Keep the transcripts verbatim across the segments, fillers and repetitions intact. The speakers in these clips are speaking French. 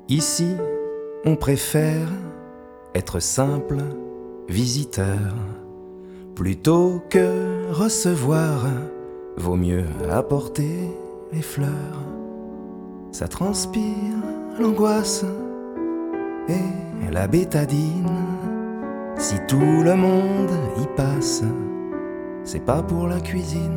Ici, on préfère être simple visiteur. Plutôt que recevoir, vaut mieux apporter les fleurs. Ça transpire l'angoisse et la bétadine. Si tout le monde y passe, c'est pas pour la cuisine.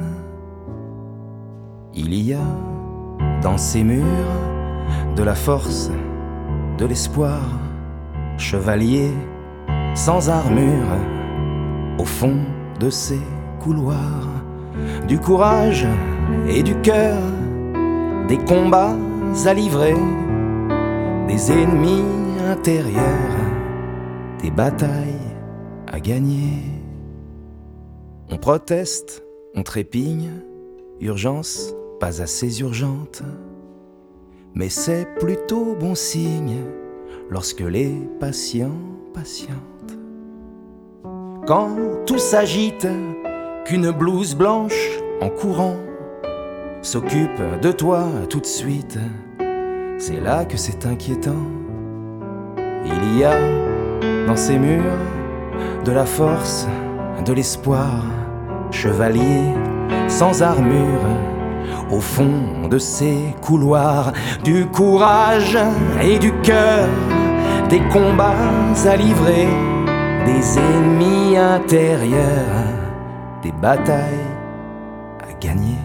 Il y a dans ces murs de la force, de l'espoir, chevalier sans armure. Au fond de ces couloirs, du courage et du cœur, des combats à livrer, des ennemis intérieurs, des batailles à gagner. On proteste, on trépigne, urgence pas assez urgente, mais c'est plutôt bon signe lorsque les patients patientent. Quand tout s'agite, qu'une blouse blanche en courant s'occupe de toi tout de suite, c'est là que c'est inquiétant. Il y a dans ces murs de la force, de l'espoir, chevalier sans armure. Au fond de ces couloirs, du courage et du cœur, des combats à livrer, des ennemis intérieurs, des batailles à gagner.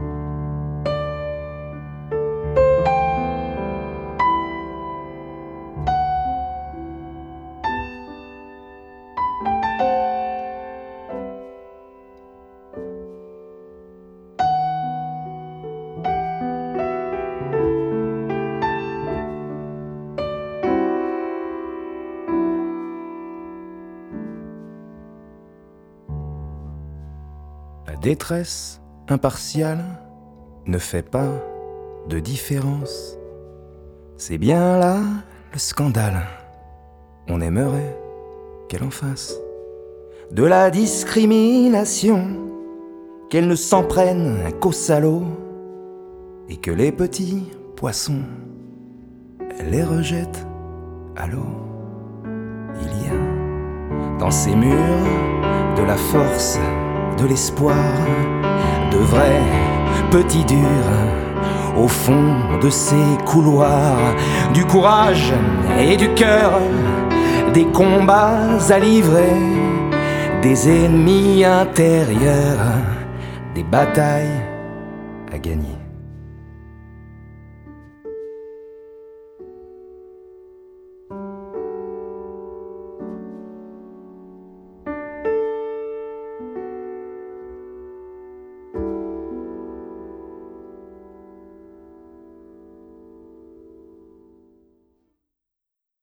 La détresse impartiale ne fait pas de différence. C'est bien là le scandale. On aimerait qu'elle en fasse de la discrimination, qu'elle ne s'en prenne qu'aux salauds, et que les petits poissons, elle les rejette à l'eau. Il y a dans ces murs de la force, de l'espoir, de vrais petits durs. Au fond de ces couloirs, du courage et du cœur, des combats à livrer, des ennemis intérieurs, des batailles à gagner.